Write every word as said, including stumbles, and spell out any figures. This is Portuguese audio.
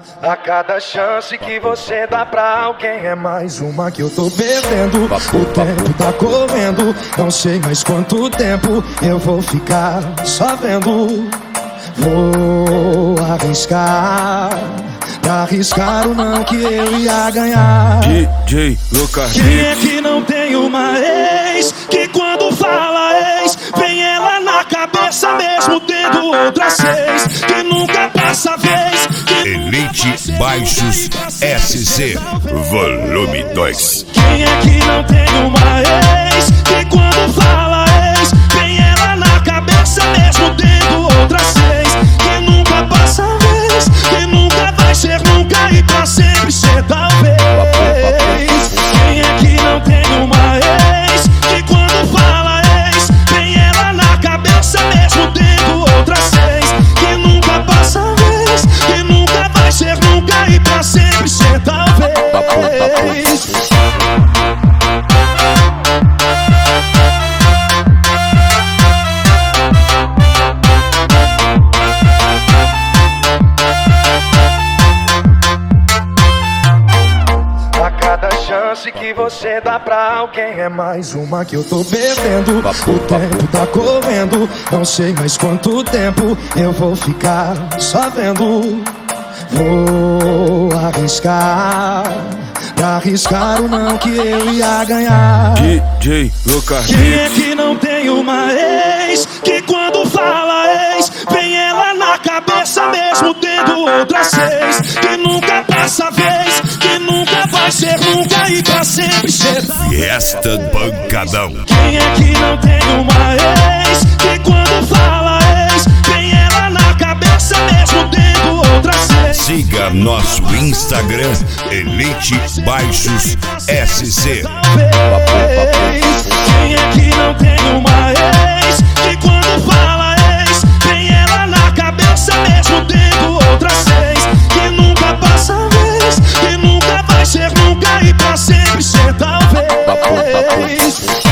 A cada chance que você dá pra alguém é mais uma que eu tô perdendo. O tempo tá correndo, não sei mais quanto tempo eu vou ficar só vendo. Vou arriscar, pra arriscar o não que eu ia ganhar. D J Lucas. Quem é que não tem uma ex que quando fala ex vem ela na cabeça mesmo tendo outras seis, que nunca passa vez, que Elite Baixos S C Volume dois. Quem é que não tem uma ex que quando fala ex vem ela na cabeça mesmo tendo outras seis, que nunca passa vez, que nunca vai ser nunca e pra sempre ser talvez. Quem é que não tem uma ex que quando fala ex vem ela na cabeça mesmo tendo outras seis, que nunca passa vez, que nunca vai ser nunca e pra sempre ser talvez. Chance que você dá pra alguém é mais uma que eu tô perdendo. O tempo tá correndo, não sei mais quanto tempo eu vou ficar só vendo. Vou arriscar, pra arriscar o não que eu ia ganhar. D J Lucas. Quem é que não tem uma ex que quando fala ex vem ela na cabeça mesmo tendo outras seis, que nunca passa vez, que nunca vai ser nunca e pra sempre ser. Fiesta Bancadão. Quem é que não tem uma ex que quando fala ex vem ela na cabeça mesmo tendo outras seis. Siga nosso Instagram Elite Baixos S C. Quem é que não tem uma ex que quando fala ex vem ela na cabeça mesmo tendo outras seis, que nunca passa vez, que nunca vai ser nunca e pra sempre ser talvez.